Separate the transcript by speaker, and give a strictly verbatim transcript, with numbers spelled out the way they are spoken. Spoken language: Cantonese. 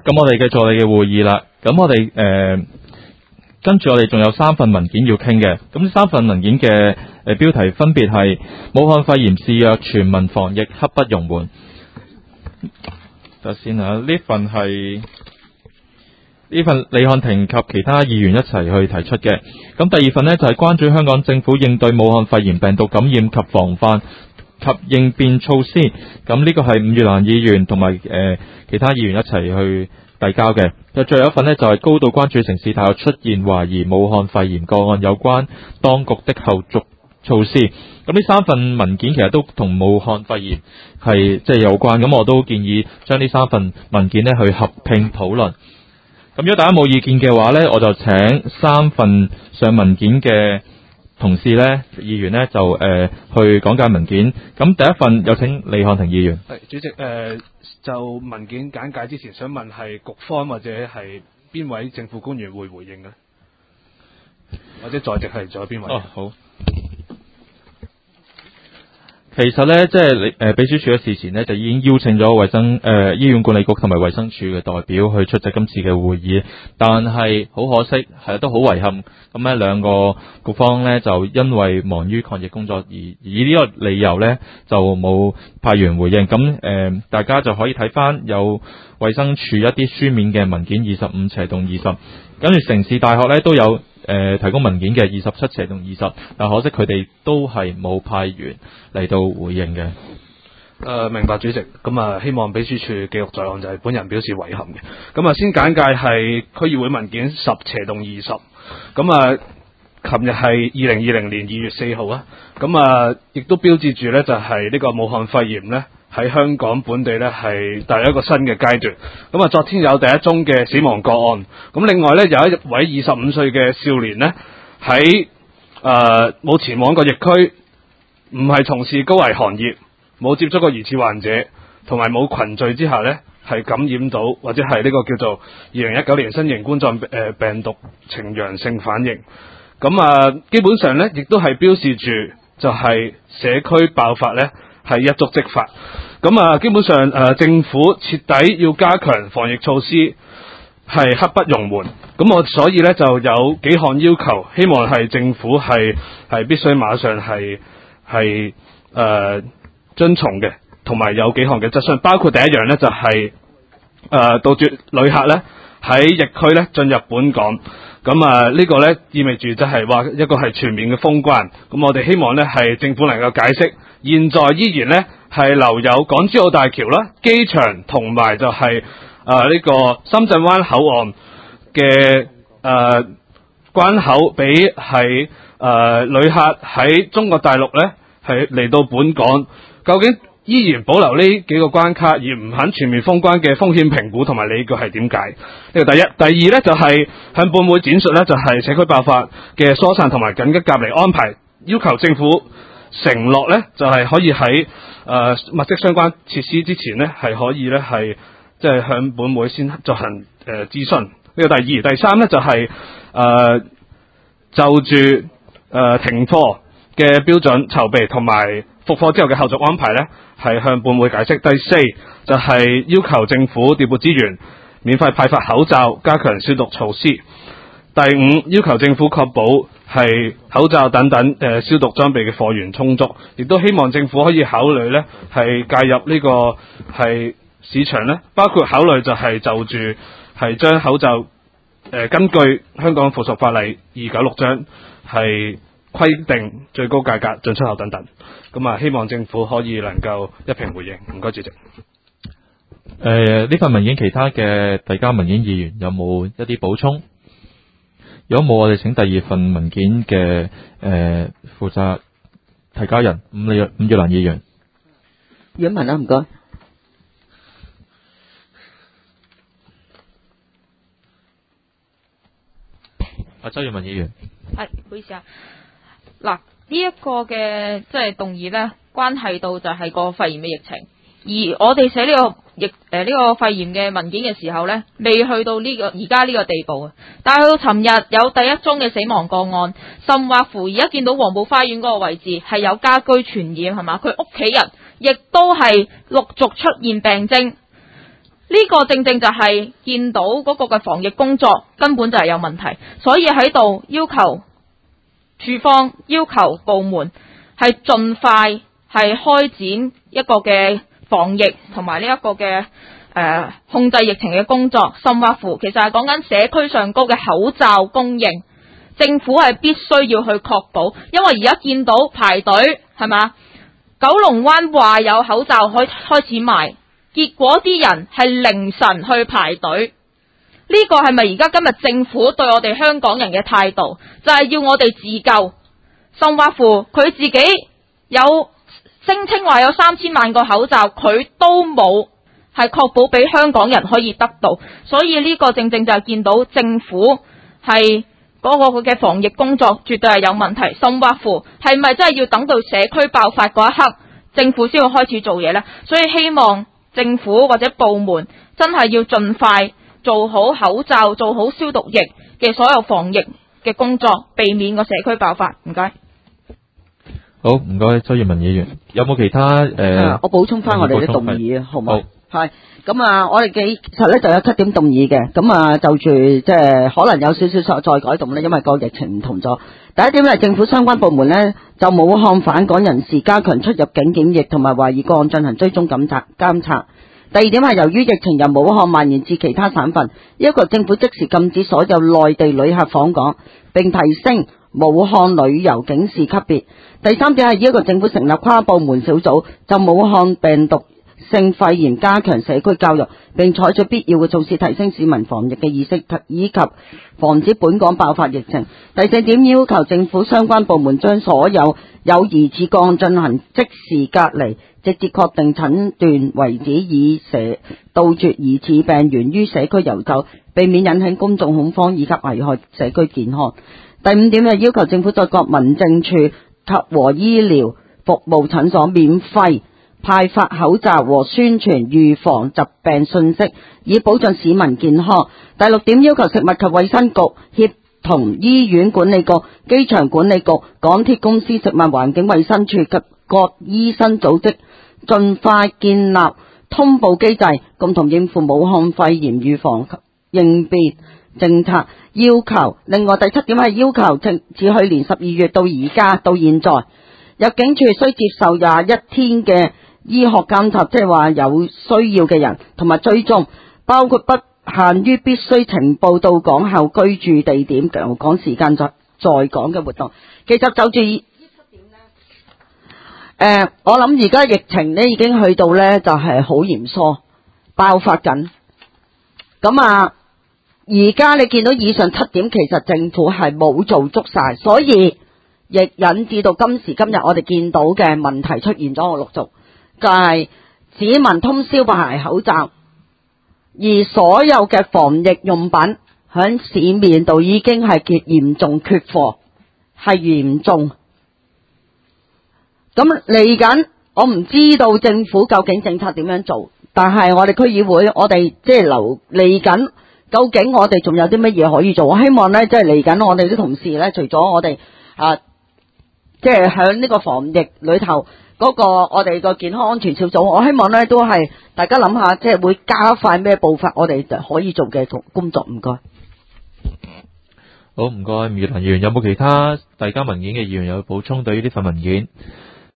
Speaker 1: 咁我哋繼續我哋嘅會議啦。咁我哋誒、呃、跟住我哋仲有三份文件要傾嘅。咁呢三份文件嘅誒、呃、標題分別係武漢肺炎肆虐，全民防疫刻不容緩。首先啊，呢份係呢份李漢廷及其他議員一齊去提出嘅。咁第二份呢，就係、是、關注香港政府應對武漢肺炎病毒感染及防範及應變措施。咁呢個係伍月蘭議員同埋誒其他議員一齊去遞交嘅。就最後一份呢，就係、是、高度關注城市大學出現懷疑武漢肺炎個案有關當局的後續措施。咁呢三份文件其實都同武漢肺炎係即係有關。咁我都建議將呢三份文件呢去合併討論。咁如果大家冇意見嘅話呢，我就請三份上文件嘅同事呢，議員呢就誒、呃、去講解文件。咁第一份有請李漢廷議員。
Speaker 2: 係主席，誒、呃、就文件簡介之前，想問係局方或者係邊位政府官員會回應嘅，或者在席係仲有邊位？
Speaker 1: 哦，好。其實咧，即係你誒秘書處嘅事前呢，就已經邀請咗衛生誒、呃、醫院管理局同埋衛生署嘅代表去出席今次嘅會議，但係好可惜，係都好遺憾，咁呢兩個局方呢，就因為忙於抗疫工作而以呢個理由呢，就冇派員回應。咁誒、呃，大家就可以睇翻有衛生署一啲書面嘅文件二十五斜棟二十，跟住城市大學呢都有。誒、呃，提供文件嘅二十七斜同二十，但可惜佢哋都係冇派員嚟到回應嘅。誒、
Speaker 2: 呃，明白主席。咁啊，希望秘書處記錄在案，就係本人表示遺憾嘅。咁啊，先簡介係區議會文件十斜同二十。咁啊，琴日係二零二零年二月四號啊。咁啊，亦都標誌住呢，就係呢個武漢肺炎呢，喺香港本地呢係第一個新嘅階段。咁啊，昨天有第一宗嘅死亡個案。咁另外呢，有一位二十五歲嘅少年呢，喺誒冇前往過疫區，唔係從事高危行業，冇接觸過疑似患者，同埋冇群聚之下呢，係感染到或者係呢個叫做二零一九年新型冠狀誒病毒呈陽性反應。咁啊，基本上呢，亦都係標示住就係社區爆發呢，係一觸即發。咁啊，基本上誒、呃、政府徹底要加強防疫措施，係刻不容緩。咁我所以咧就有幾項要求，希望係政府係係必須馬上係係誒遵從嘅，同埋有，有幾項嘅質詢，包括第一樣咧就係、是、誒、呃、杜絕旅客咧喺疫區咧進入本港。咁啊，呢個咧意味住就係話一個係全面嘅封關。咁我哋希望咧係政府能夠解釋，現在依然咧係留有港珠澳大橋啦、機場同埋就係誒呢個深圳灣口岸嘅誒、呃、關口，俾係誒旅客喺中國大陸咧係嚟到本港，究竟依然保留呢幾個關卡而唔肯全面封關嘅風險評估同埋理據係點解？呢個第一。第二咧就係、是、向本會展述咧就係社區爆發嘅疏散同埋緊急隔離安排，要求政府承諾咧就係、是、可以喺誒、呃、物色相關設施之前咧係可以咧係即係向本會先進行誒、呃、諮詢。呢、這個第二。第三咧就係、是、誒、呃、就住誒、呃、停課嘅標準籌備同埋復課之後嘅後續安排咧，係向本會解釋。第四就係、是、要求政府調撥資源，免費派發口罩，加強消毒措施。第五，要求政府確保係口罩等等誒、呃、消毒裝備嘅貨源充足，亦都希望政府可以考慮咧係介入呢、這個係市場咧，包括考慮就係就住係將口罩誒、呃、根據香港附屬法例二九六章係規定最高價格進出口等等。咁啊，希望政府可以能夠一併回應。唔該，主席。誒、
Speaker 1: 呃，呢份文件其他嘅遞交文件議員有冇一啲補充？如果冇，我哋請第二份文件嘅誒負責提交人伍李伍月蘭議員。
Speaker 3: 楊文啊，唔該。
Speaker 1: 阿周耀文議員。
Speaker 4: 係，唔好意思啊。嗱，呢一個嘅即係動議咧，關係到就係個肺炎嘅疫情。而我哋寫呢個疫誒呢個肺炎嘅文件嘅時候呢，未去到呢個而家呢個地步啊！但係去到尋日有第一宗嘅死亡個案，甚或乎而家見到黃埔花園嗰個位置係有家居傳染係嘛？佢屋企人亦都係陸續出現病徵。 呢個正正就係見到嗰個嘅防疫工作根本就係有問題，所以喺度要求處方要求部門係盡快係開展一個嘅防疫同埋呢一個嘅誒、呃、控制疫情嘅工作，甚或乎其實係講緊社區上高嘅口罩供應，政府係必須要去確保，因為而家見到排隊係嘛，九龍灣話有口罩開開始賣，結果啲人係凌晨去排隊。呢個係咪而家今日政府對我哋香港人嘅態度？就係要我哋自救，甚或乎佢自己有聲稱話有三千萬個口罩，佢都冇係確保俾香港人可以得到。所以呢個正正就係見到政府係嗰個佢嘅防疫工作絕對係有問題，甚或乎係咪真係要等到社區爆發嗰一刻，政府先會開始做嘢呢？所以希望政府或者部門真係要盡快做好口罩、做好消毒液嘅所有防疫嘅工作，避免個社區爆發。唔該。
Speaker 1: 好，唔該，周業文議員，有冇其他誒、呃？
Speaker 3: 我補充翻我哋啲動議啊，好唔好？
Speaker 1: 好。
Speaker 3: 係咁啊！我哋嘅其實咧就有七點動議嘅，咁啊就住即係可能有少少再改動咧，因為個疫情唔同咗。第一點咧，政府相關部門咧就武漢返港人士加強出入境檢疫同埋懷疑個案進行追蹤監察監察。第二點係由於疫情由武漢蔓延至其他省份，要求政府即時禁止所有內地旅客訪港，並提升武漢旅遊警示級別。第三點係要求政府成立跨部門小組，就武漢病毒性肺炎加強社區教育，並採取必要嘅措施提升市民防疫嘅意識，以及防止本港爆發疫情。第四點要求政府相關部門將所有有疑似個案進行即時隔離，直至確定診斷為止，以社杜絕疑似病源於社區遊走，避免引起公眾恐慌以及危害社區健康。第五點係要求政府在各民政處及和醫療服務診所免費派發口罩和宣傳預防疾病信息，以保障市民健康。第六點要求食物及衛生局協同醫院管理局、機場管理局、港鐵公司、食物環境衛生署及各醫生組織盡快建立通報機制，共同應付武漢肺炎預防及應變政策要求。另外第七點係要求自去年十二月到而家到現在，入境處需接受廿一天嘅醫學監察，即係話有需要嘅人，同埋追蹤，包括不限於必須呈報到港後居住地點、留港時間在在港嘅活動。其實就住呢七點呢，誒，我諗而家疫情呢已經去到呢就係好嚴肅，爆發緊。咁啊，而家你見到以上七點，其實政府係冇做足晒，所以亦引致到今時今日我哋見到嘅問題出現咗，我陸續。就係市民通宵排口罩，而所有嘅防疫用品喺市面度已經係極嚴重缺貨，係嚴重。咁嚟緊，我唔知道政府究竟政策點樣做，但係我哋區議會，我哋即係留嚟緊，究竟我哋仲有啲乜嘢可以做？我希望呢，即係嚟緊，我哋啲同事呢，除咗我哋啊，即係喺呢個防疫裏頭。嗰個我哋個健康安全小組，我希望咧都係大家諗下，即係會加快咩步伐，我哋可以做嘅工作。唔該。
Speaker 1: 好，唔該，吳月蘭議員，有冇其他遞交文件嘅議員有補充對於呢份文件？